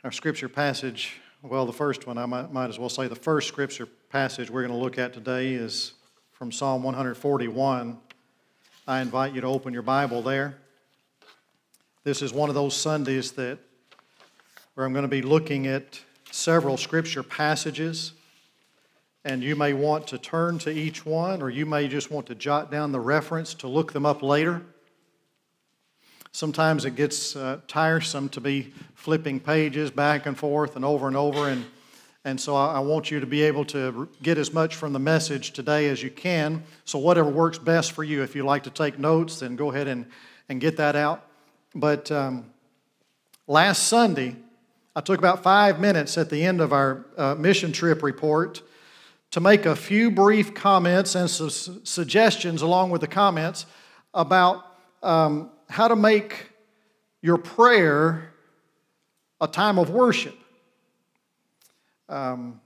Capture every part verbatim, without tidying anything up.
Our scripture passage, well, the first one, I might, might as well say the first scripture passage we're going to look at today is from Psalm one forty-one. I invite you to open your Bible there. This is one of those Sundays that where I'm going to be looking at several scripture passages, and you may want to turn to each one, or you may just want to jot down the reference to look them up later. Sometimes it gets uh, tiresome to be flipping pages back and forth and over and over, and, and so I, I want you to be able to get as much from the message today as you can, so whatever works best for you. If you like to take notes, then go ahead and, and get that out. But um, last Sunday, I took about five minutes at the end of our uh, mission trip report to make a few brief comments and some su- suggestions along with the comments about um, how to make your prayer a time of worship. Um,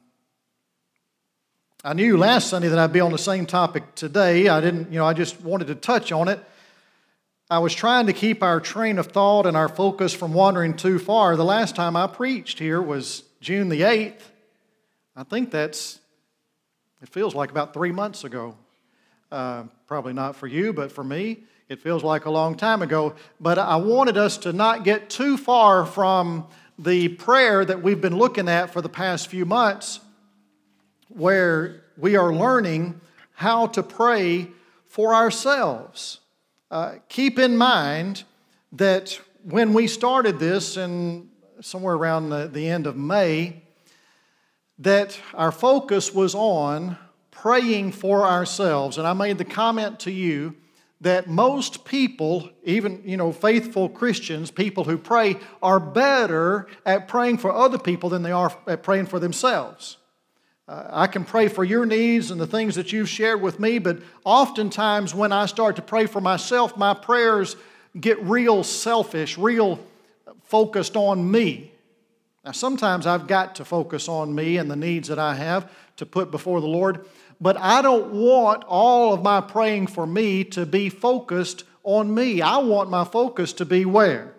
I knew last Sunday that I'd be on the same topic today. I didn't, you know, I just wanted to touch on it. I was trying to keep our train of thought and our focus from wandering too far. The last time I preached here was June the eighth. I think that's, it feels like about three months ago. Uh, probably not for you, but for me, it feels like a long time ago. But I wanted us to not get too far from the prayer that we've been looking at for the past few months, where we are learning how to pray for ourselves. Uh, keep in mind that when we started this in somewhere around the, the end of May, that our focus was on praying for ourselves. And I made the comment to you that most people, even, you know, faithful Christians, people who pray, are better at praying for other people than they are at praying for themselves. Uh, I can pray for your needs and the things that you've shared with me, but oftentimes when I start to pray for myself, my prayers get real selfish, real focused on me. Now, sometimes I've got to focus on me and the needs that I have to put before the Lord, but I don't want all of my praying for me to be focused on me. I want my focus to be where?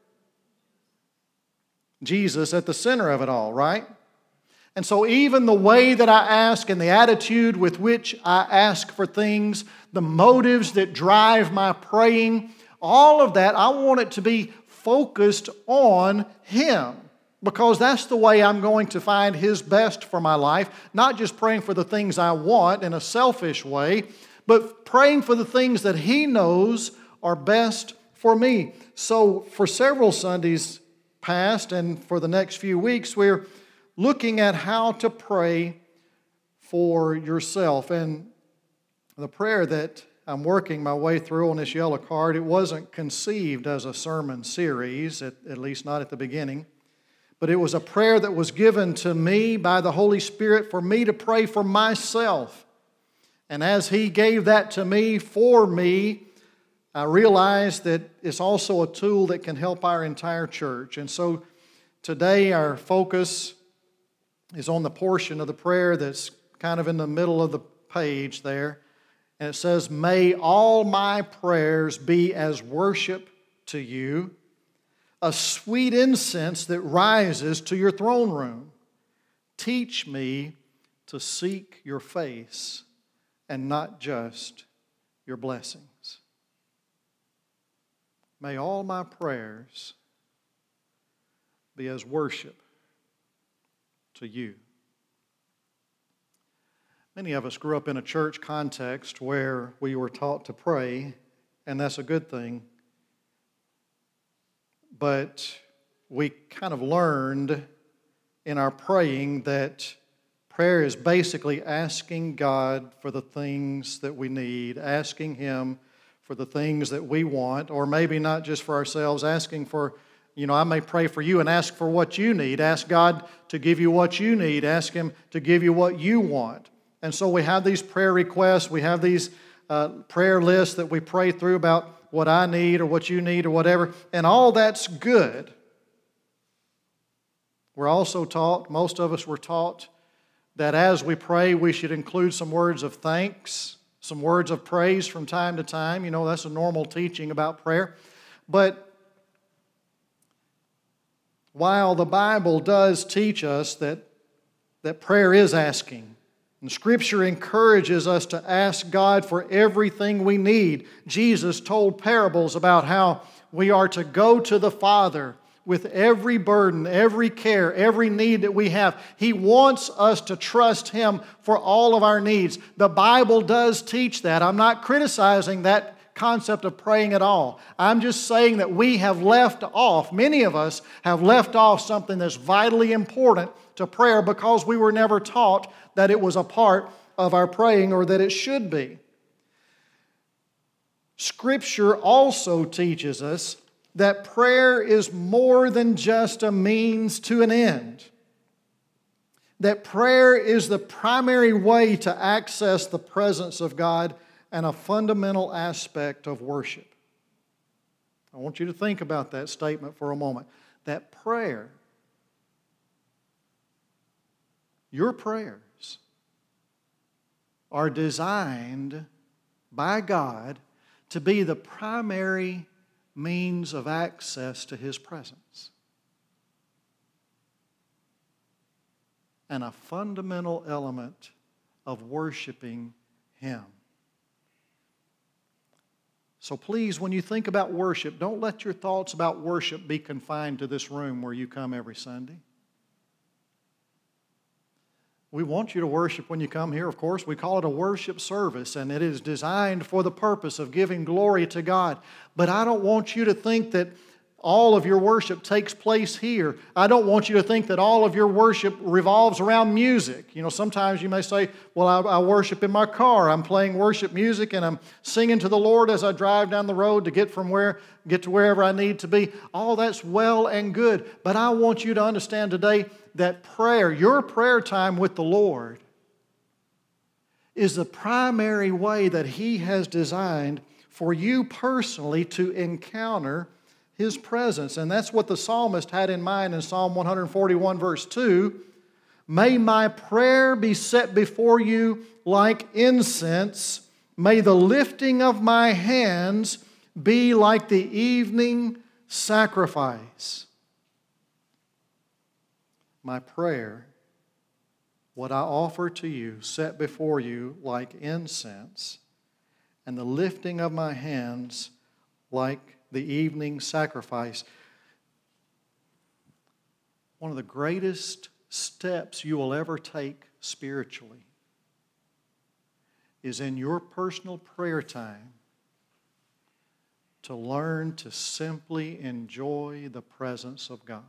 Jesus at the center of it all, right? And so even the way that I ask and the attitude with which I ask for things, the motives that drive my praying, all of that, I want it to be focused on Him. Because that's the way I'm going to find His best for my life. Not just praying for the things I want in a selfish way, but praying for the things that He knows are best for me. So for several Sundays past and for the next few weeks, we're looking at how to pray for yourself. And the prayer that I'm working my way through on this yellow card, it wasn't conceived as a sermon series, at, at least not at the beginning. But it was a prayer that was given to me by the Holy Spirit for me to pray for myself. And as He gave that to me for me, I realized that it's also a tool that can help our entire church. And so today our focus is on the portion of the prayer that's kind of in the middle of the page there. And it says, "May all my prayers be as worship to you, a sweet incense that rises to your throne room. Teach me to seek your face and not just your blessings." May all my prayers be as worship to you. Many of us grew up in a church context where we were taught to pray, and that's a good thing. But we kind of learned in our praying that prayer is basically asking God for the things that we need, asking Him for the things that we want, or maybe not just for ourselves, asking for, you know, I may pray for you and ask for what you need. Ask God to give you what you need. Ask Him to give you what you want. And so we have these prayer requests. We have these uh, prayer lists that we pray through about what I need or what you need or whatever, and all that's good. We're also taught, most of us were taught, that as we pray, we should include some words of thanks, some words of praise from time to time. You know, that's a normal teaching about prayer. But while the Bible does teach us that, that prayer is asking, and Scripture encourages us to ask God for everything we need. Jesus told parables about how we are to go to the Father with every burden, every care, every need that we have. He wants us to trust Him for all of our needs. The Bible does teach that. I'm not criticizing that concept of praying at all. I'm just saying that we have left off, many of us have left off something that's vitally important to prayer because we were never taught that it was a part of our praying or that it should be. Scripture also teaches us that prayer is more than just a means to an end. That prayer is the primary way to access the presence of God and a fundamental aspect of worship. I want you to think about that statement for a moment. That prayer, your prayers, are designed by God to be the primary means of access to His presence. And a fundamental element of worshiping Him. So please, when you think about worship, don't let your thoughts about worship be confined to this room where you come every Sunday. We want you to worship when you come here, of course. We call it a worship service, and it is designed for the purpose of giving glory to God. But I don't want you to think that all of your worship takes place here. I don't want you to think that all of your worship revolves around music. You know, sometimes you may say, well, I, I worship in my car. I'm playing worship music and I'm singing to the Lord as I drive down the road to get from where, get to wherever I need to be. All that's well and good. But I want you to understand today that prayer, your prayer time with the Lord, is the primary way that He has designed for you personally to encounter His presence. And that's what the psalmist had in mind in Psalm one forty-one, verse two. May my prayer be set before you like incense. May the lifting of my hands be like the evening sacrifice. My prayer, what I offer to you, set before you like incense, and the lifting of my hands like the evening sacrifice. One of the greatest steps you will ever take spiritually is in your personal prayer time to learn to simply enjoy the presence of God.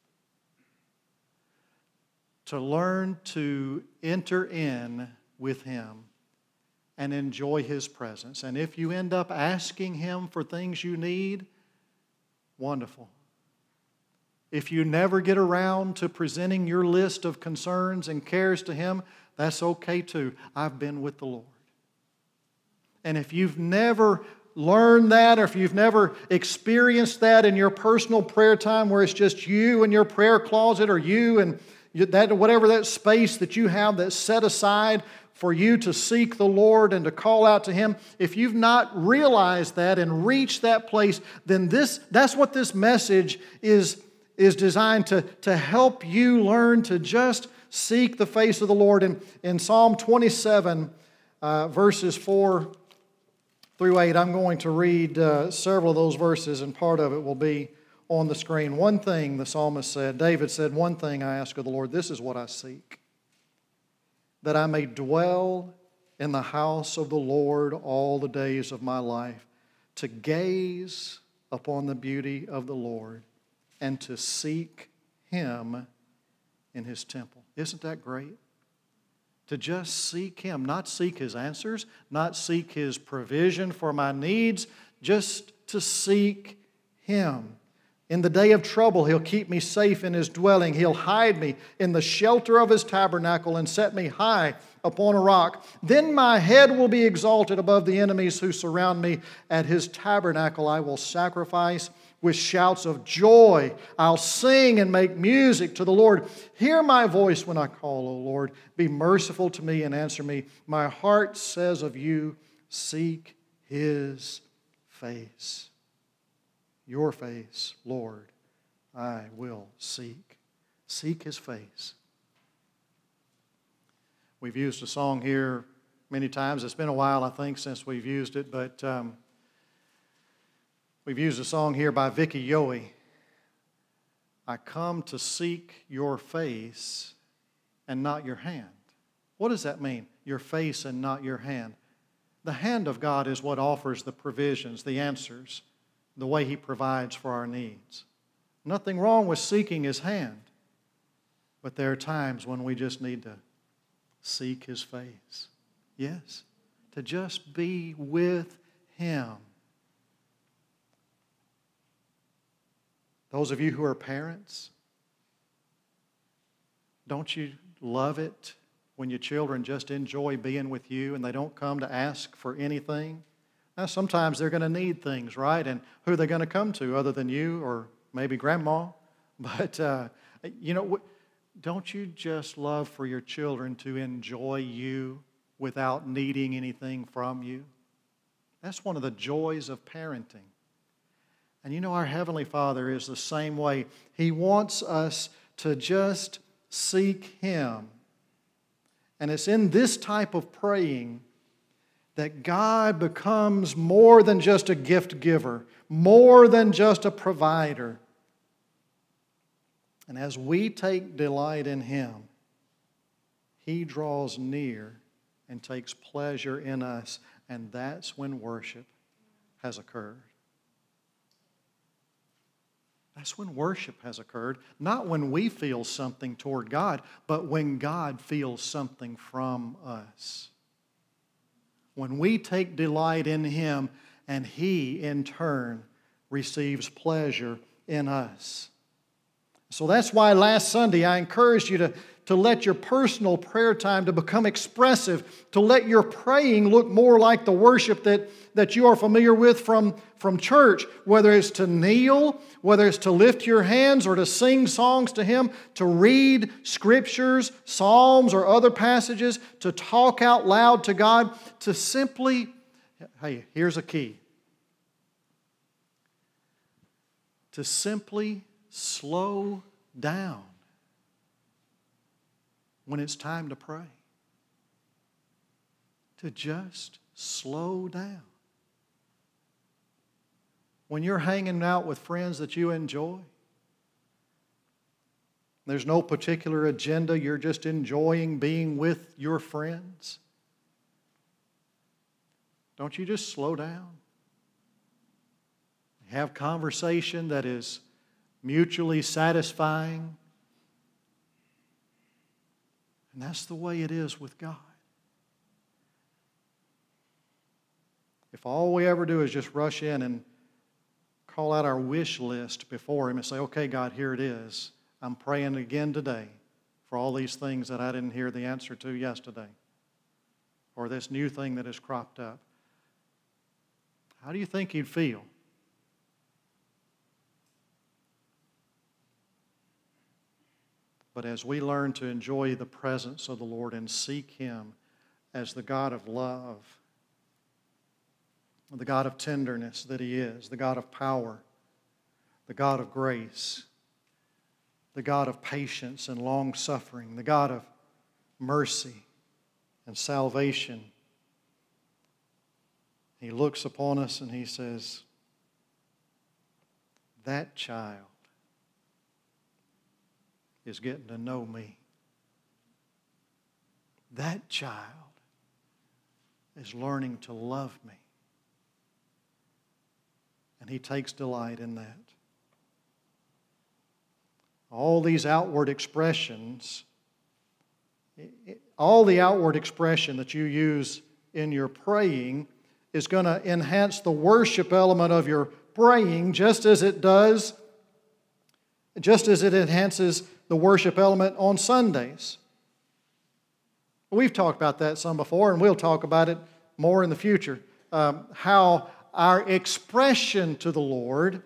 To learn to enter in with Him and enjoy His presence. And if you end up asking Him for things you need, wonderful. If you never get around to presenting your list of concerns and cares to Him, that's okay too. I've been with the Lord. And if you've never learned that, or if you've never experienced that in your personal prayer time where it's just you and your prayer closet, or you and that whatever that space that you have that's set aside for you to seek the Lord and to call out to Him, if you've not realized that and reached that place, then this that's what this message is, is designed to, to help you learn to just seek the face of the Lord. In, in Psalm twenty-seven, uh, verses four through eight, I'm going to read uh, several of those verses, and part of it will be on the screen. One thing, the psalmist said, David said, one thing I ask of the Lord, this is what I seek, that I may dwell in the house of the Lord all the days of my life, to gaze upon the beauty of the Lord and to seek Him in His temple. Isn't that great? To just seek Him, not seek His answers, not seek His provision for my needs, just to seek Him. In the day of trouble, He'll keep me safe in His dwelling. He'll hide me in the shelter of His tabernacle and set me high upon a rock. Then my head will be exalted above the enemies who surround me. At His tabernacle I will sacrifice with shouts of joy. I'll sing and make music to the Lord. Hear my voice when I call, O Lord. Be merciful to me and answer me. My heart says of you, seek His face. Your face, Lord, I will seek. Seek His face. We've used a song here many times. It's been a while, I think, since we've used it, but um, we've used a song here by Vicky Yohe. I come to seek your face and not your hand. What does that mean? Your face and not your hand. The hand of God is what offers the provisions, the answers, the way He provides for our needs. Nothing wrong with seeking His hand, but there are times when we just need to seek His face. Yes, to just be with Him. Those of you who are parents, don't you love it when your children just enjoy being with you and they don't come to ask for anything? Now, sometimes they're going to need things, right? And who are they going to come to other than you or maybe grandma? But, uh, you know, don't you just love for your children to enjoy you without needing anything from you? That's one of the joys of parenting. And you know, our Heavenly Father is the same way. He wants us to just seek Him. And it's in this type of praying that God becomes more than just a gift giver, more than just a provider. And as we take delight in Him, He draws near and takes pleasure in us, and that's when worship has occurred. That's when worship has occurred, not when we feel something toward God, but when God feels something from us. When we take delight in Him and He, in turn, receives pleasure in us. So that's why last Sunday I encouraged you to, to let your personal prayer time to become expressive, to let your praying look more like the worship that, that you are familiar with from, from church, whether it's to kneel, whether it's to lift your hands or to sing songs to Him, to read scriptures, psalms, or other passages, to talk out loud to God, to simply, hey, here's a key, to simply slow down when it's time to pray. To just slow down. When you're hanging out with friends that you enjoy, there's no particular agenda, you're just enjoying being with your friends. Don't you just slow down? Have conversation that is mutually satisfying. And that's the way it is with God. If all we ever do is just rush in and call out our wish list before Him and say, okay, God, here it is. I'm praying again today for all these things that I didn't hear the answer to yesterday, or this new thing that has cropped up. How do you think He'd feel? But as we learn to enjoy the presence of the Lord and seek Him as the God of love, the God of tenderness that He is, the God of power, the God of grace, the God of patience and long-suffering, the God of mercy and salvation, He looks upon us and He says, that child is getting to know me. That child is learning to love me. And He takes delight in that. All these outward expressions, all the outward expression that you use in your praying is going to enhance the worship element of your praying just as it does, just as it enhances the worship element on Sundays. We've talked about that some before, and we'll talk about it more in the future. Um, how our expression to the Lord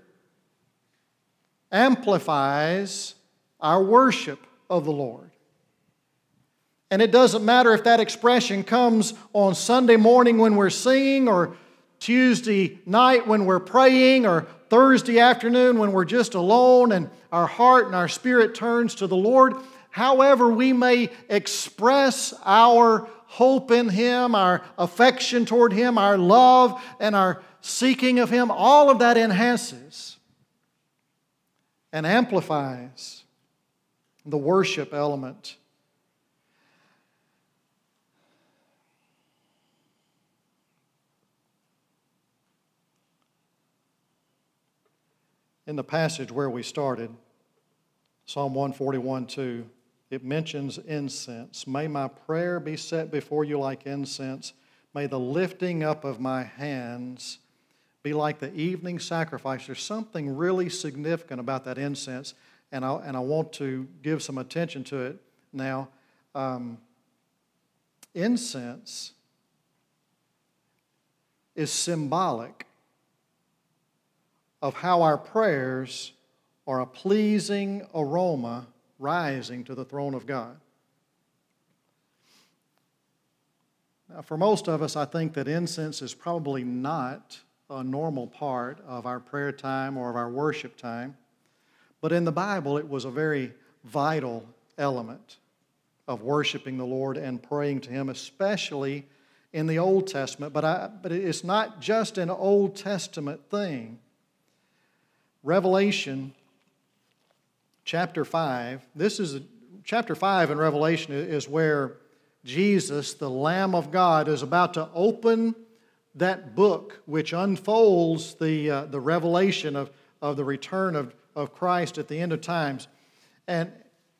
amplifies our worship of the Lord. And it doesn't matter if that expression comes on Sunday morning when we're singing, or Tuesday night when we're praying, or Thursday afternoon when we're just alone and our heart and our spirit turns to the Lord. However we may express our hope in Him, our affection toward Him, our love and our seeking of Him, all of that enhances and amplifies the worship element. In the passage where we started, Psalm one forty-one two, it mentions incense. May my prayer be set before you like incense. May the lifting up of my hands be like the evening sacrifice. There's something really significant about that incense, and I, and I want to give some attention to it now. Um, incense is symbolic of how our prayers are a pleasing aroma rising to the throne of God. Now, for most of us, I think that incense is probably not a normal part of our prayer time or of our worship time, but in the Bible, it was a very vital element of worshiping the Lord and praying to Him, especially in the Old Testament. But, I, but it's not just an Old Testament thing. Revelation chapter five, this is, a, chapter five in Revelation is where Jesus, the Lamb of God, is about to open that book which unfolds the, uh, the revelation of, of the return of, of Christ at the end of times. And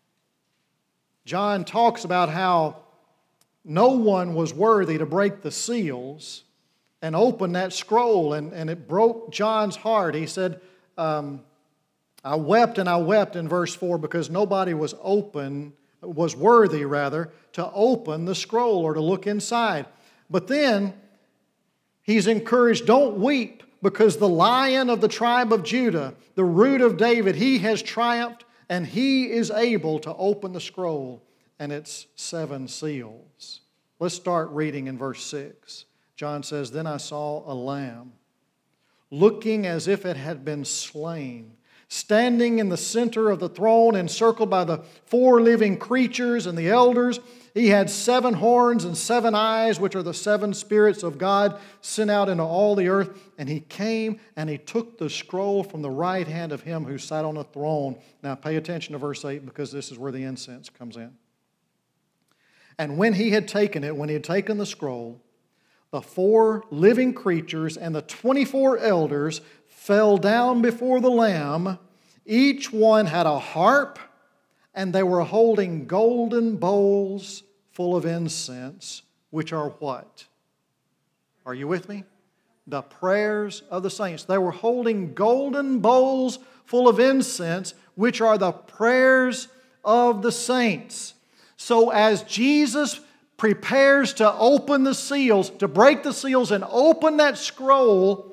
John talks about how no one was worthy to break the seals and open that scroll, and, and it broke John's heart. He said, Um, I wept and I wept in verse four because nobody was open, was worthy rather, to open the scroll or to look inside. But then he's encouraged, don't weep, because the Lion of the tribe of Judah, the Root of David, He has triumphed and He is able to open the scroll and its seven seals. Let's start reading in verse six. John says, Then I saw a lamb, looking as if it had been slain, standing in the center of the throne, encircled by the four living creatures and the elders. He had seven horns and seven eyes, which are the seven spirits of God sent out into all the earth. And He came and He took the scroll from the right hand of Him who sat on the throne. Now pay attention to verse eight, because this is where the incense comes in. And when He had taken it, when He had taken the scroll, the four living creatures and the twenty-four elders fell down before the Lamb. Each one had a harp, and they were holding golden bowls full of incense, which are what? Are you with me? The prayers of the saints. They were holding golden bowls full of incense, which are the prayers of the saints. So as Jesus prepares to open the seals, to break the seals and open that scroll,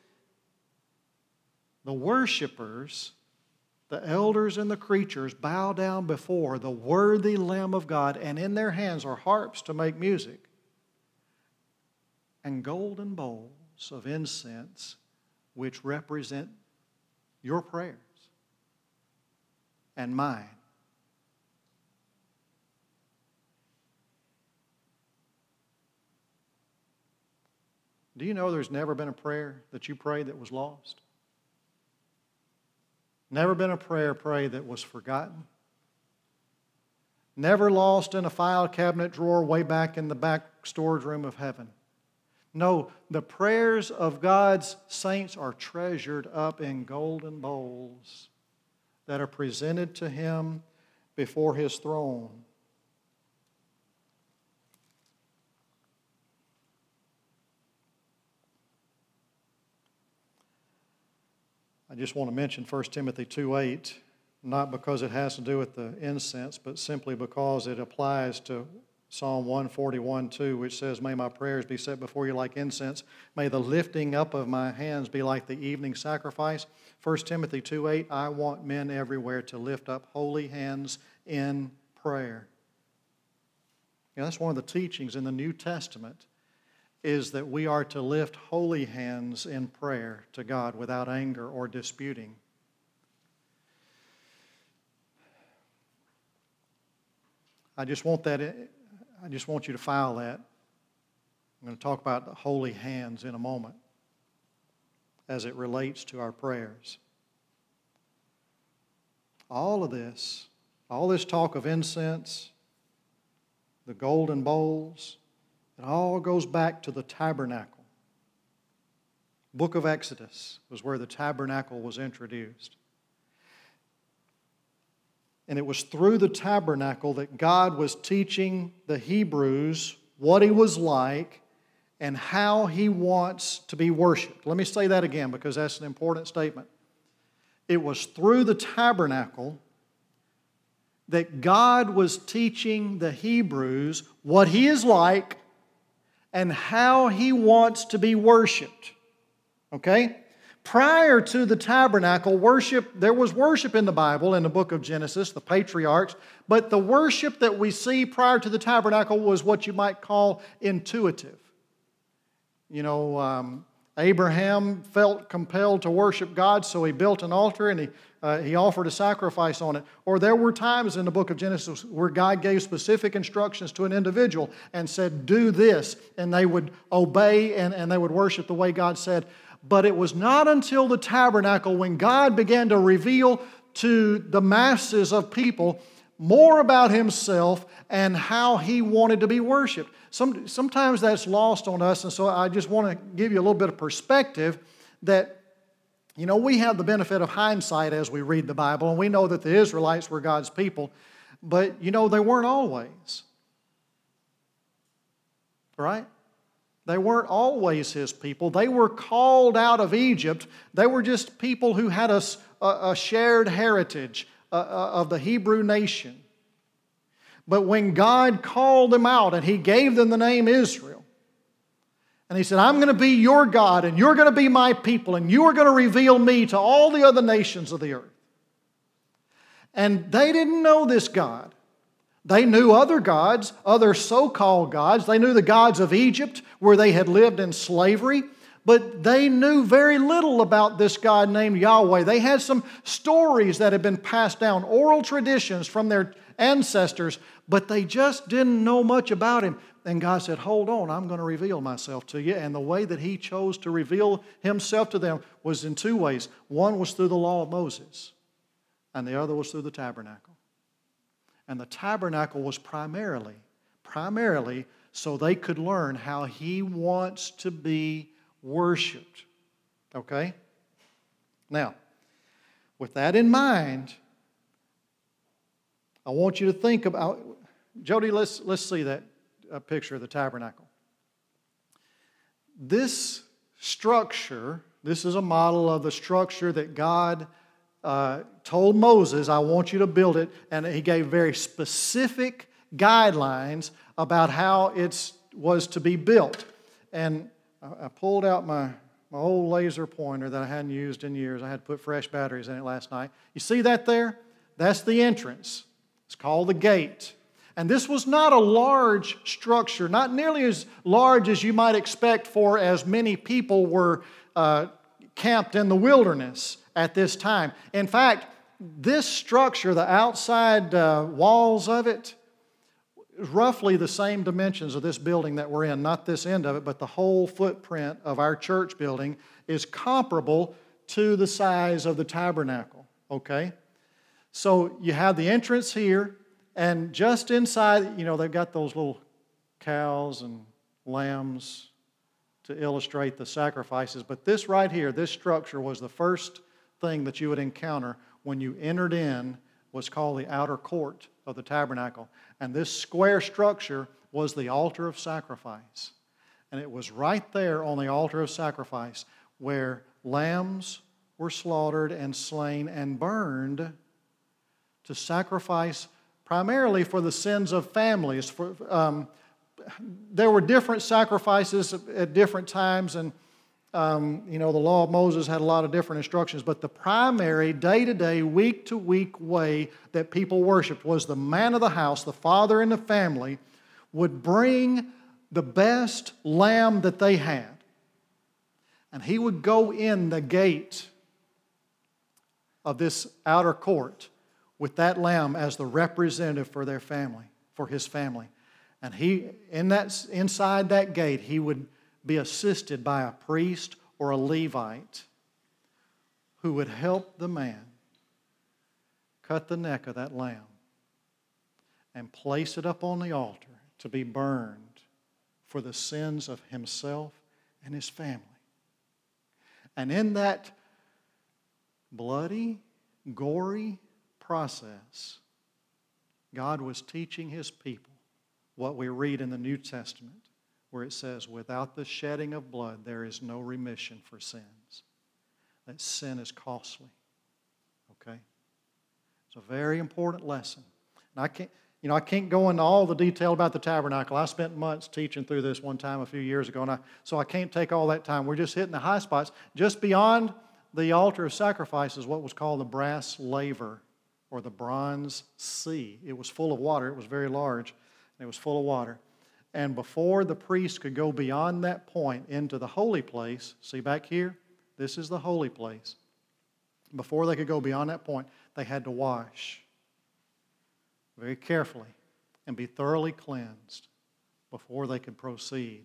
the worshipers, the elders and the creatures bow down before the worthy Lamb of God, and in their hands are harps to make music and golden bowls of incense which represent your prayers and mine. Do you know there's never been a prayer that you prayed that was lost? Never been a prayer prayed that was forgotten? Never lost in a file cabinet drawer way back in the back storage room of heaven? No, the prayers of God's saints are treasured up in golden bowls that are presented to Him before His throne. I just want to mention First Timothy two eight, not because it has to do with the incense, but simply because it applies to Psalm one forty-one two, which says, May my prayers be set before you like incense. May the lifting up of my hands be like the evening sacrifice. First Timothy two eight, I want men everywhere to lift up holy hands in prayer. You know, that's one of the teachings in the New Testament, is that we are to lift holy hands in prayer to God without anger or disputing. I just want that, I just want you to file that. I'm going to talk about the holy hands in a moment as it relates to our prayers. All of this, all this talk of incense, the golden bowls, it all goes back to the tabernacle. Book of Exodus was where the tabernacle was introduced. And it was through the tabernacle that God was teaching the Hebrews what He was like and how He wants to be worshiped. Let me say that again because that's an important statement. It was through the tabernacle that God was teaching the Hebrews what He is like and how He wants to be worshiped. Okay? Prior to the tabernacle, worship, there was worship in the Bible, in the book of Genesis, the patriarchs, but the worship that we see prior to the tabernacle was what you might call intuitive. You know, um, Abraham felt compelled to worship God, so he built an altar and he, uh, he offered a sacrifice on it. Or there were times in the book of Genesis where God gave specific instructions to an individual and said, do this, and they would obey and, and they would worship the way God said. But it was not until the tabernacle when God began to reveal to the masses of people more about Himself and how He wanted to be worshiped. Some, sometimes that's lost on us, and so I just want to give you a little bit of perspective that, you know, we have the benefit of hindsight as we read the Bible, and we know that the Israelites were God's people, but, you know, they weren't always. Right? They weren't always His people. They were called out of Egypt. They were just people who had a, a shared heritage uh, of the Hebrew nation. But when God called them out and He gave them the name Israel, and He said, I'm going to be your God and you're going to be my people and you are going to reveal me to all the other nations of the earth. And they didn't know this God. They knew other gods, other so-called gods. They knew the gods of Egypt where they had lived in slavery. But they knew very little about this God named Yahweh. They had some stories that had been passed down, oral traditions from their ancestors, but they just didn't know much about Him. And God said, hold on, I'm going to reveal myself to you. And the way that He chose to reveal Himself to them was in two ways. One was through the law of Moses, and the other was through the tabernacle. And the tabernacle was primarily, primarily so they could learn how He wants to be worshipped. Okay? Now, with that in mind, I want you to think about, Jody, let's, let's see that uh, picture of the tabernacle. This structure, this is a model of the structure that God uh, told Moses, I want you to build it, and He gave very specific guidelines about how it was to be built. And I, I pulled out my, my old laser pointer that I hadn't used in years. I had to put fresh batteries in it last night. You see that there? That's the entrance. It's called the gate. And this was not a large structure, not nearly as large as you might expect for as many people were uh, camped in the wilderness at this time. In fact, this structure, the outside uh, walls of it, is roughly the same dimensions of this building that we're in. Not this end of it, but the whole footprint of our church building is comparable to the size of the tabernacle. Okay? So you have the entrance here, and just inside, you know, they've got those little cows and lambs to illustrate the sacrifices. But this right here, this structure was the first thing that you would encounter when you entered in, was called the outer court of the tabernacle. And this square structure was the altar of sacrifice. And it was right there on the altar of sacrifice where lambs were slaughtered and slain and burned to sacrifice primarily for the sins of families. For, um, there were different sacrifices at different times, and um, you know, the law of Moses had a lot of different instructions, but the primary day-to-day, week-to-week way that people worshiped was the man of the house, the father in the family, would bring the best lamb that they had. And he would go in the gate of this outer court with that lamb as the representative for their family, for his family. And he, in that, inside that gate, he would be assisted by a priest or a Levite who would help the man cut the neck of that lamb and place it up on the altar to be burned for the sins of himself and his family. And in that bloody, gory process, God was teaching His people what we read in the New Testament, where it says, without the shedding of blood, there is no remission for sins. That sin is costly. Okay? It's a very important lesson. And I can't, you know, I can't go into all the detail about the tabernacle. I spent months teaching through this one time a few years ago, and I, so I can't take all that time. We're just hitting the high spots. Just beyond the altar of sacrifice is what was called the brass laver, or the bronze sea. It was full of water. It was very large, and it was full of water. And before the priest could go beyond that point into the holy place, see back here? This is the holy place. Before they could go beyond that point, they had to wash very carefully and be thoroughly cleansed before they could proceed.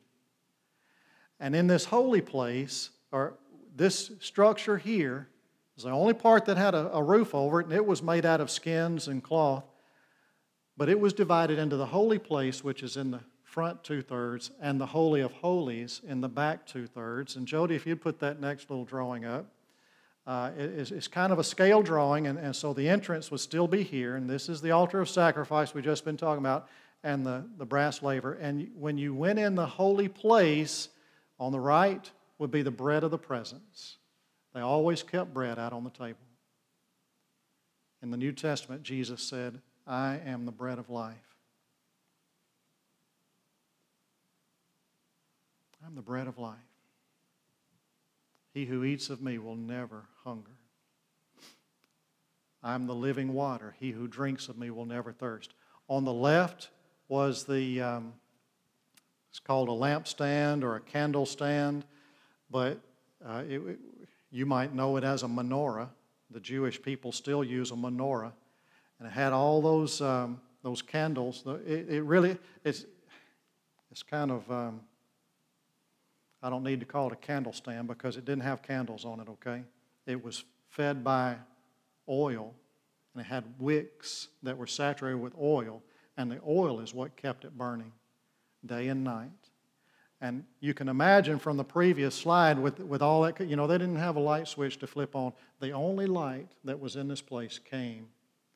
And in this holy place, or this structure here, is the only part that had a, a roof over it, and it was made out of skins and cloth. But it was divided into the holy place, which is in the front two-thirds, and the Holy of Holies in the back two-thirds. And Jody, if you'd put that next little drawing up. Uh, it, it's, it's kind of a scale drawing, and, and so the entrance would still be here. And this is the altar of sacrifice we've just been talking about, and the, the brass laver. And when you went in the holy place, on the right would be the bread of the presence. They always kept bread out on the table. In the New Testament, Jesus said, I am the bread of life. I'm the bread of life. He who eats of me will never hunger. I'm the living water. He who drinks of me will never thirst. On the left was the, um, it's called a lampstand or a candle stand, but uh, it, it, you might know it as a menorah. The Jewish people still use a menorah. And it had all those um, those candles. It, it really, it's, it's kind of... Um, I don't need to call it a candle stand because it didn't have candles on it, okay? It was fed by oil, and it had wicks that were saturated with oil, and the oil is what kept it burning day and night. And you can imagine from the previous slide with, with all that, you know, they didn't have a light switch to flip on. The only light that was in this place came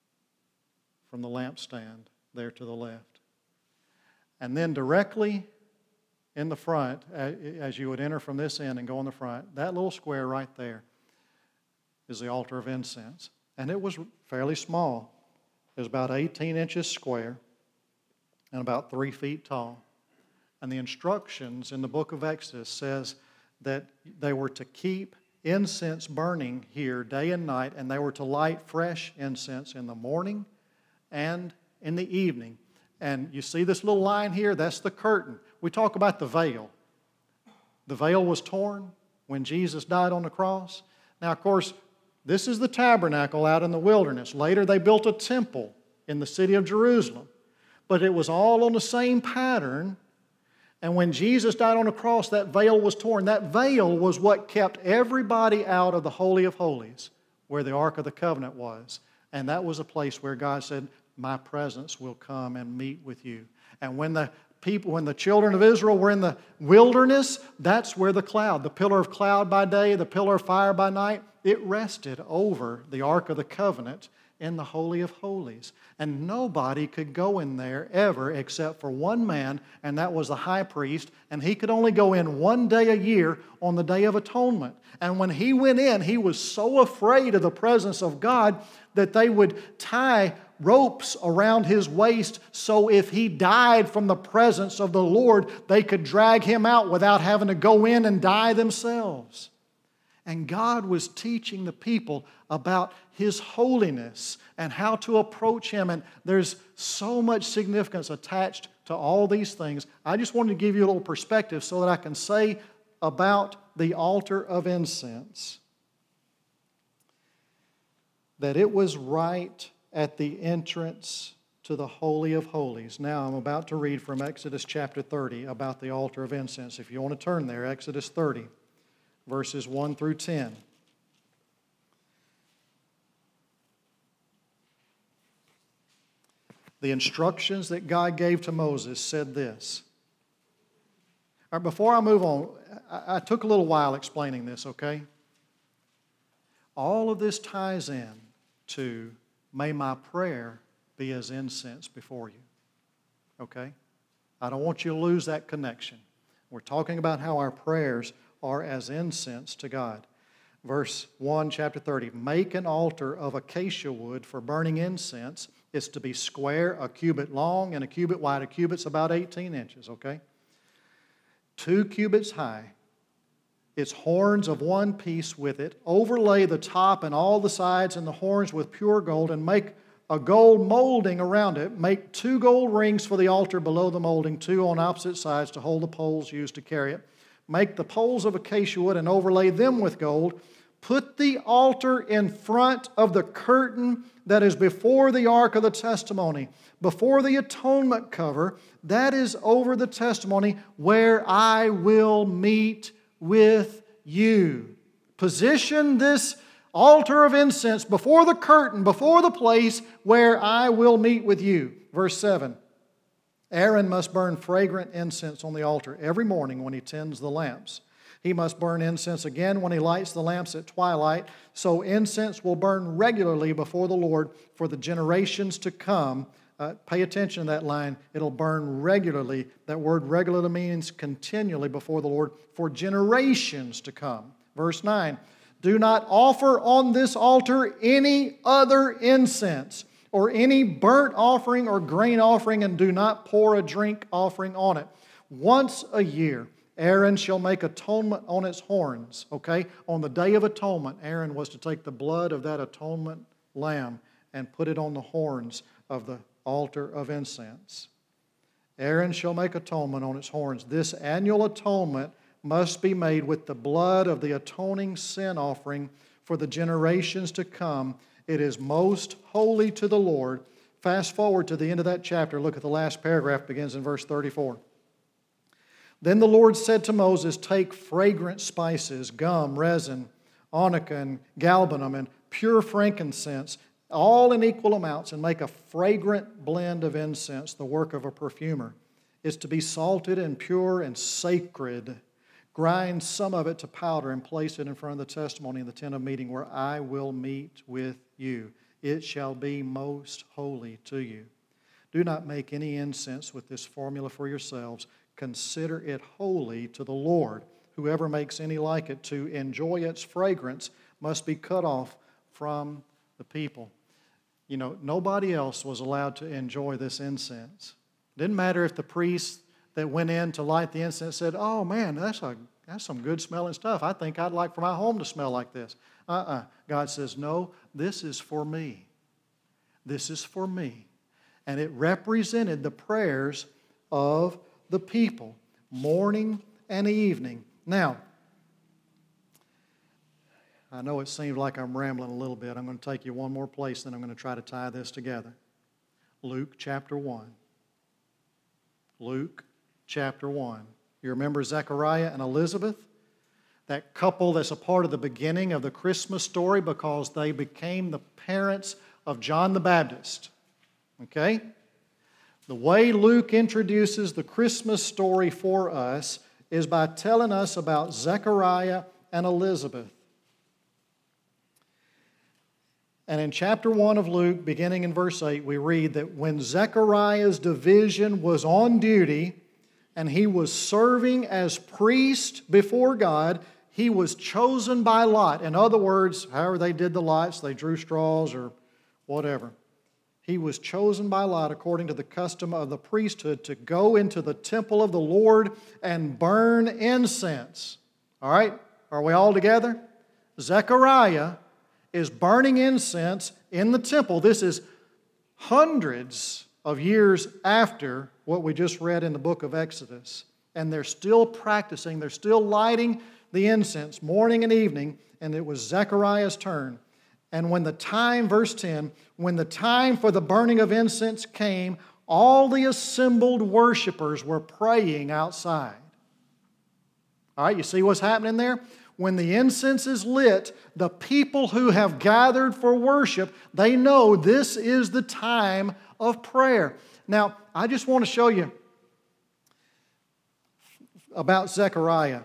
from the lampstand there to the left. And then directly in the front, as you would enter from this end and go in the front, that little square right there is the altar of incense. And it was fairly small. It was about eighteen inches square and about three feet tall. And the instructions in the book of Exodus says that they were to keep incense burning here day and night, and they were to light fresh incense in the morning and in the evening. And you see this little line here? That's the curtain. We talk about the veil. The veil was torn when Jesus died on the cross. Now, of course, this is the tabernacle out in the wilderness. Later, they built a temple in the city of Jerusalem. But it was all on the same pattern. And when Jesus died on the cross, that veil was torn. That veil was what kept everybody out of the Holy of Holies, where the Ark of the Covenant was. And that was a place where God said, my presence will come and meet with you. And when the people, when the children of Israel were in the wilderness, that's where the cloud, the pillar of cloud by day, the pillar of fire by night, it rested over the Ark of the Covenant in the Holy of Holies. And nobody could go in there ever except for one man, and that was the high priest, and he could only go in one day a year on the Day of Atonement. And when he went in, he was so afraid of the presence of God that they would tie ropes around his waist so if he died from the presence of the Lord, they could drag him out without having to go in and die themselves. And God was teaching the people about His holiness and how to approach Him. And there's so much significance attached to all these things. I just wanted to give you a little perspective so that I can say about the altar of incense that it was right at the entrance to the Holy of Holies. Now I'm about to read from Exodus chapter thirty about the altar of incense. If you want to turn there, Exodus thirty, verses one through ten. The instructions that God gave to Moses said this. All right, before I move on, I, I took a little while explaining this, okay? All of this ties in to, may my prayer be as incense before you, okay? I don't want you to lose that connection. We're talking about how our prayers are as incense to God. Verse one, chapter thirty, make an altar of acacia wood for burning incense. It's to be square, a cubit long and a cubit wide. A cubit's about eighteen inches, okay? Two cubits high. Its horns of one piece with it. Overlay the top and all the sides and the horns with pure gold, and make a gold molding around it. Make two gold rings for the altar below the molding, two on opposite sides to hold the poles used to carry it. Make the poles of acacia wood and overlay them with gold. Put the altar in front of the curtain that is before the ark of the testimony, before the atonement cover, that is over the testimony, where I will meet with you. Position this altar of incense before the curtain, before the place where I will meet with you. Verse seven, Aaron must burn fragrant incense on the altar every morning when he tends the lamps. He must burn incense again when he lights the lamps at twilight. So incense will burn regularly before the Lord for the generations to come. Uh, pay attention to that line. It'll burn regularly. That word regularly means continually before the Lord for generations to come. Verse nine, do not offer on this altar any other incense or any burnt offering or grain offering, and do not pour a drink offering on it. Once a year, Aaron shall make atonement on its horns, okay? On the Day of Atonement, Aaron was to take the blood of that atonement lamb and put it on the horns of the altar of incense. Aaron shall make atonement on its horns. This annual atonement must be made with the blood of the atoning sin offering for the generations to come. It is most holy to the Lord. Fast forward to the end of that chapter. Look at the last paragraph, begins in verse thirty-four. Then the Lord said to Moses, take fragrant spices, gum, resin, onycha, and galbanum, and pure frankincense, all in equal amounts, and make a fragrant blend of incense, the work of a perfumer. It's to be salted and pure and sacred. Grind some of it to powder and place it in front of the testimony in the tent of meeting, where I will meet with you. It shall be most holy to you. Do not make any incense with this formula for yourselves. Consider it holy to the Lord. Whoever makes any like it to enjoy its fragrance must be cut off from the people. You know, nobody else was allowed to enjoy this incense. It didn't matter if the priest that went in to light the incense said, oh man, that's a that's some good smelling stuff. I think I'd like for my home to smell like this. Uh-uh. God says, no, this is for me. This is for me. And it represented the prayers of the people, morning and evening. Now, I know it seems like I'm rambling a little bit. I'm going to take you one more place, then I'm going to try to tie this together. Luke chapter one. Luke chapter one. You remember Zechariah and Elizabeth? That couple that's a part of the beginning of the Christmas story because they became the parents of John the Baptist. Okay? The way Luke introduces the Christmas story for us is by telling us about Zechariah and Elizabeth. And in chapter one of Luke, beginning in verse eight, we read that when Zechariah's division was on duty and he was serving as priest before God, he was chosen by lot. In other words, however they did the lots, they drew straws or whatever. He was chosen by lot according to the custom of the priesthood to go into the temple of the Lord and burn incense. All right? Are we all together? Zechariah is burning incense in the temple. This is hundreds of years after what we just read in the book of Exodus. And they're still practicing, they're still lighting the incense morning and evening, and it was Zechariah's turn. And when the time, verse ten, when the time for the burning of incense came, all the assembled worshipers were praying outside. All right, you see what's happening there? When the incense is lit, the people who have gathered for worship, they know this is the time of prayer. Now, I just want to show you about Zechariah.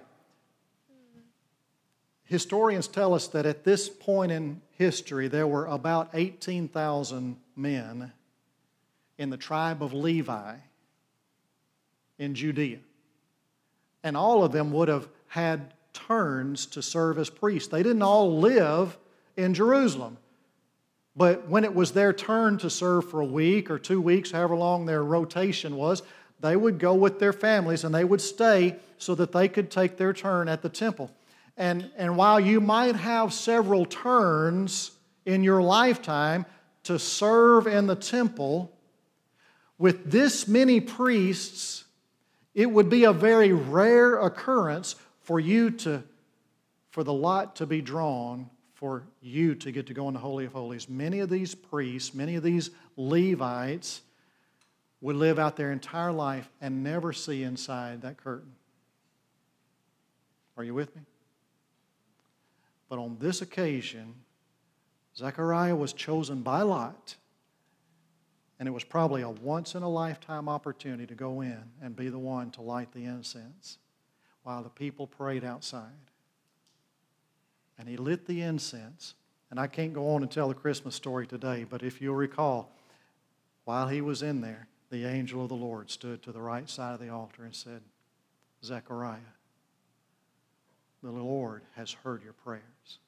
Historians tell us that at this point in history, there were about eighteen thousand men in the tribe of Levi in Judea. And all of them would have had turns to serve as priests. They didn't all live in Jerusalem. But when it was their turn to serve for a week or two weeks, however long their rotation was, they would go with their families and they would stay so that they could take their turn at the temple. And, and while you might have several turns in your lifetime to serve in the temple, with this many priests, it would be a very rare occurrence for you to, for the lot to be drawn for you to get to go in the Holy of Holies. Many of these priests, many of these Levites would live out their entire life and never see inside that curtain. Are you with me? But on this occasion, Zechariah was chosen by lot, and it was probably a once-in-a-lifetime opportunity to go in and be the one to light the incense while the people prayed outside. And he lit the incense. And I can't go on and tell the Christmas story today, but if you'll recall, while he was in there, the angel of the Lord stood to the right side of the altar and said, Zechariah, the Lord has heard your prayers.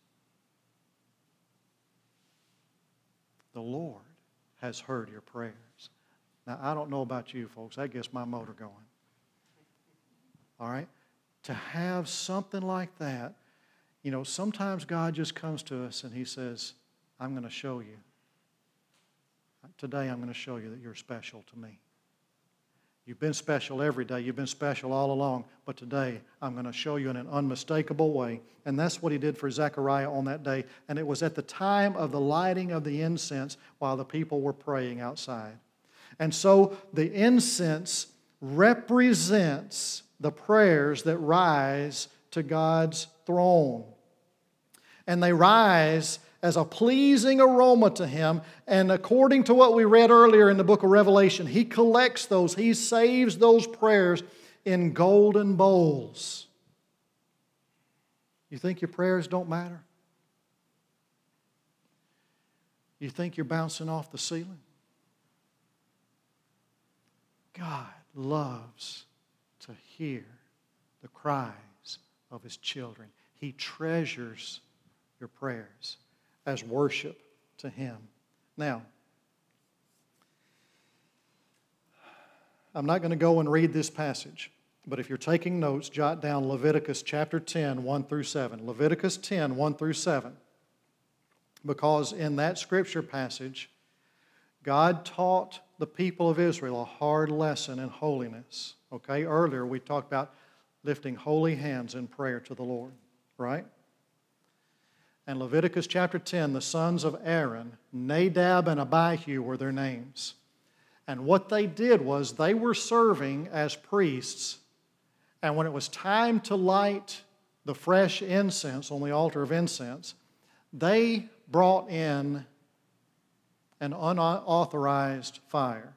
The Lord has heard your prayers. Now, I don't know about you folks. That gets my motor going. All right? To have something like that, you know, sometimes God just comes to us and He says, I'm going to show you. Today I'm going to show you that you're special to me. You've been special every day. You've been special all along. But today I'm going to show you in an unmistakable way. And that's what He did for Zechariah on that day. And it was at the time of the lighting of the incense while the people were praying outside. And so the incense represents the prayers that rise to God's throne. And they rise as a pleasing aroma to Him. And according to what we read earlier in the book of Revelation, He collects those, He saves those prayers in golden bowls. You think your prayers don't matter? You think you're bouncing off the ceiling? God loves to hear the cries of His children. He treasures your prayers as worship to Him. Now, I'm not going to go and read this passage, but if you're taking notes, jot down Leviticus chapter ten, one through seven. Leviticus ten, one through seven. Because in that scripture passage, God taught the people of Israel a hard lesson in holiness. Okay, earlier we talked about lifting holy hands in prayer to the Lord, right? And Leviticus chapter ten, the sons of Aaron, Nadab and Abihu were their names. And what they did was they were serving as priests. And when it was time to light the fresh incense on the altar of incense, they brought in an unauthorized fire.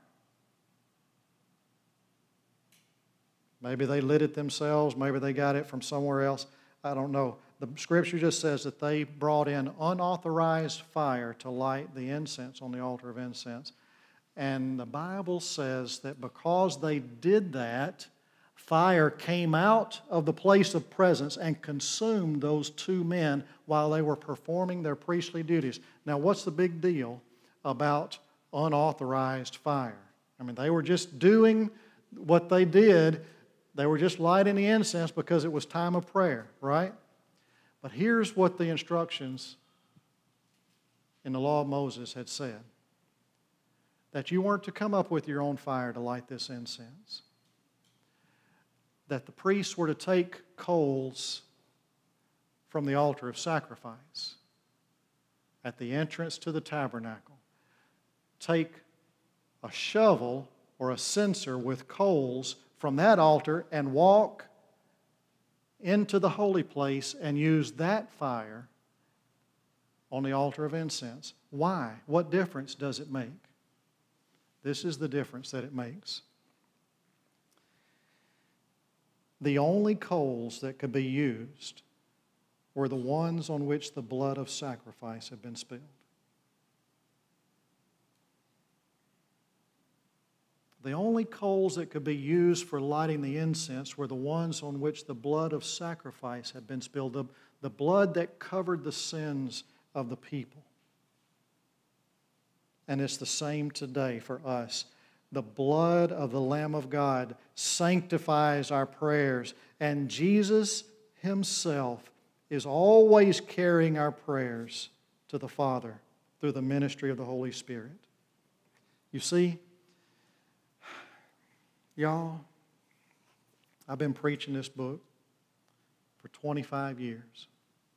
Maybe they lit it themselves. Maybe they got it from somewhere else. I don't know. The scripture just says that they brought in unauthorized fire to light the incense on the altar of incense. And the Bible says that because they did that, fire came out of the place of presence and consumed those two men while they were performing their priestly duties. Now, what's the big deal about unauthorized fire? I mean, they were just doing what they did. They were just lighting the incense because it was time of prayer, right? But here's what the instructions in the law of Moses had said. that you weren't to come up with your own fire to light this incense. That the priests were to take coals from the altar of sacrifice at the entrance to the tabernacle. Take a shovel or a censer with coals from that altar and walk into the holy place and use that fire on the altar of incense. Why? What difference does it make? This is the difference that it makes. The only coals that could be used were the ones on which the blood of sacrifice had been spilled. The only coals that could be used for lighting the incense were the ones on which the blood of sacrifice had been spilled, the, the blood that covered the sins of the people. And it's the same today for us. The blood of the Lamb of God sanctifies our prayers, and Jesus Himself is always carrying our prayers to the Father through the ministry of the Holy Spirit. You see, y'all, I've been preaching this book for twenty-five years.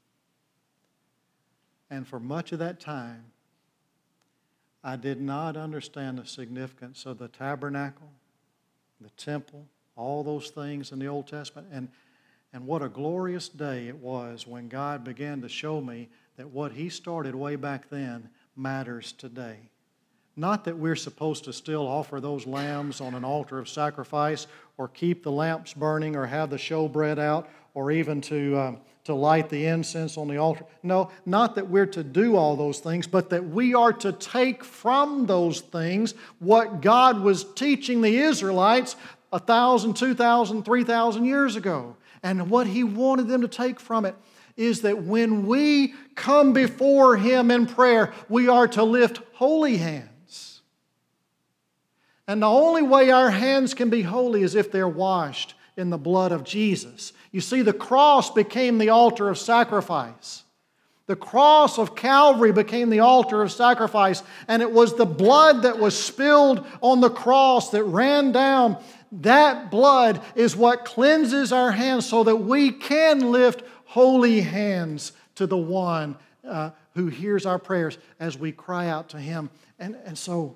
And for much of that time, I did not understand the significance of the tabernacle, the temple, all those things in the Old Testament. And, and what a glorious day it was when God began to show me that what He started way back then matters today. Not that we're supposed to still offer those lambs on an altar of sacrifice or keep the lamps burning or have the showbread out or even to, um, to light the incense on the altar. No, not that we're to do all those things, but that we are to take from those things what God was teaching the Israelites a thousand, two thousand, three thousand years ago. And what He wanted them to take from it is that when we come before Him in prayer, we are to lift holy hands. And the only way our hands can be holy is if they're washed in the blood of Jesus. You see, the cross became the altar of sacrifice. The cross of Calvary became the altar of sacrifice, and it was the blood that was spilled on the cross that ran down. That blood is what cleanses our hands so that we can lift holy hands to the one uh, who hears our prayers as we cry out to Him. And, and so,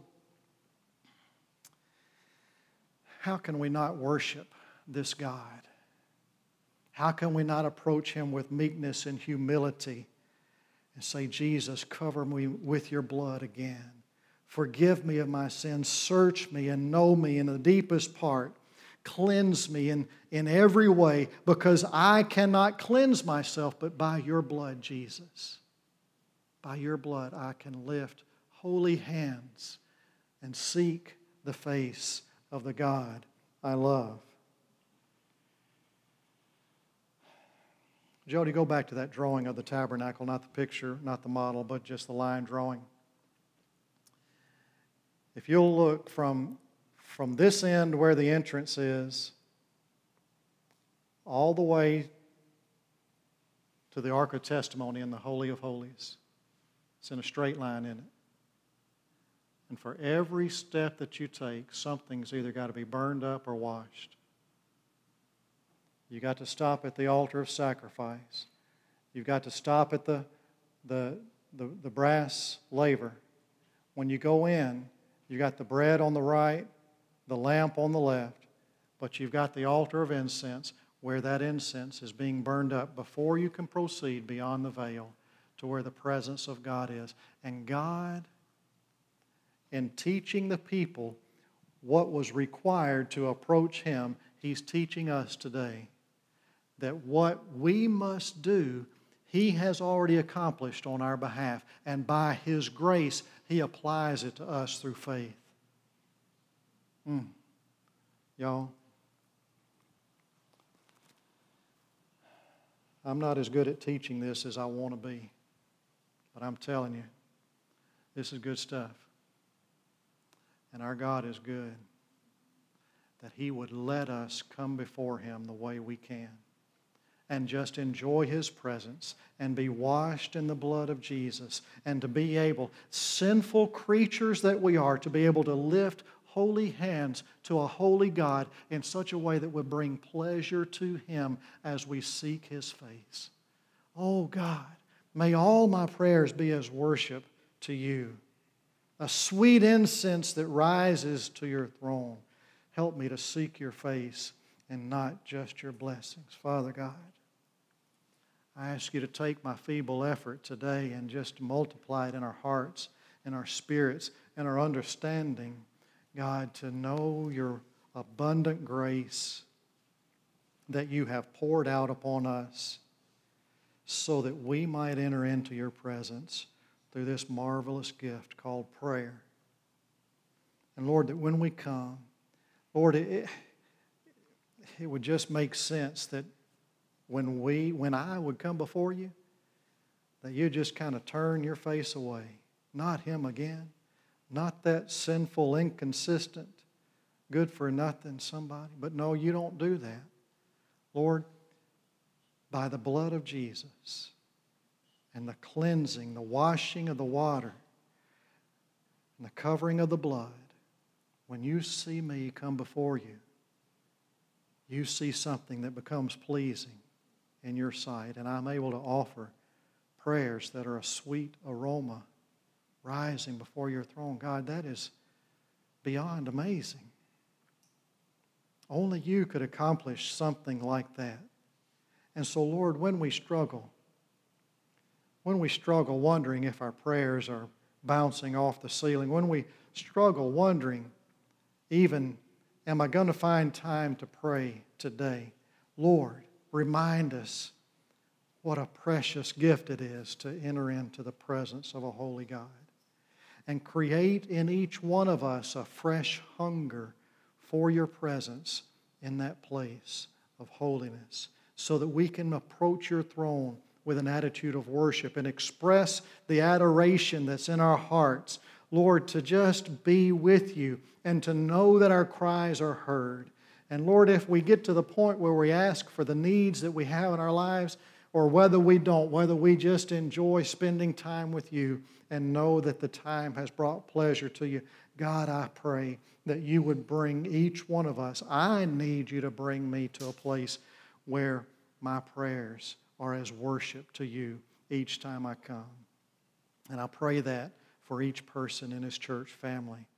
how can we not worship this God? How can we not approach Him with meekness and humility and say, Jesus, cover me with your blood again. Forgive me of my sins. Search me and know me in the deepest part. Cleanse me in, in every way, because I cannot cleanse myself, but by your blood, Jesus. By your blood, I can lift holy hands and seek the face of the God I love. Jody, go back to that drawing of the tabernacle, not the picture, not the model, but just the line drawing. If you'll look from, from this end where the entrance is, all the way to the Ark of Testimony in the Holy of Holies. It's in a straight line, isn't it? And for every step that you take, something's either got to be burned up or washed. You got to stop at the altar of sacrifice. You've got to stop at the, the, the, the brass laver. When you go in, you got the bread on the right, the lamp on the left, but you've got the altar of incense where that incense is being burned up before you can proceed beyond the veil to where the presence of God is. And God, in teaching the people what was required to approach Him, He's teaching us today that what we must do, He has already accomplished on our behalf. And by His grace, He applies it to us through faith. Mm. Y'all, I'm not as good at teaching this as I want to be. But I'm telling you, this is good stuff. And our God is good. That He would let us come before Him the way we can. and just enjoy His presence and be washed in the blood of Jesus, and to be able, sinful creatures that we are, to be able to lift holy hands to a holy God in such a way that would bring pleasure to Him as we seek His face. Oh God, may all my prayers be as worship to You, a sweet incense that rises to Your throne. Help me to seek Your face and not just Your blessings. Father God, I ask You to take my feeble effort today and just multiply it in our hearts, in our spirits, in our understanding, God, to know Your abundant grace that You have poured out upon us so that we might enter into Your presence through this marvelous gift called prayer. And Lord, that when we come, Lord, it, it would just make sense that when we, when I would come before You, that You just kind of turn Your face away. Not him again. Not that sinful, inconsistent, good-for-nothing somebody. But no, You don't do that. Lord, by the blood of Jesus and the cleansing, the washing of the water, and the covering of the blood, when You see me come before You, You see something that becomes pleasing in Your sight, and I'm able to offer prayers that are a sweet aroma rising before Your throne. God, that is beyond amazing. Only You could accomplish something like that. And so, Lord, when we struggle, when we struggle wondering if our prayers are bouncing off the ceiling, when we struggle wondering even, am I going to find time to pray today? Lord, remind us what a precious gift it is to enter into the presence of a holy God, and create in each one of us a fresh hunger for Your presence in that place of holiness, so that we can approach Your throne with an attitude of worship and express the adoration that's in our hearts. Lord, to just be with You and to know that our cries are heard. And Lord, if we get to the point where we ask for the needs that we have in our lives, or whether we don't, whether we just enjoy spending time with You and know that the time has brought pleasure to You, God, I pray that You would bring each one of us. I need You to bring me to a place where my prayers are as worship to You each time I come. And I pray that for each person in this church family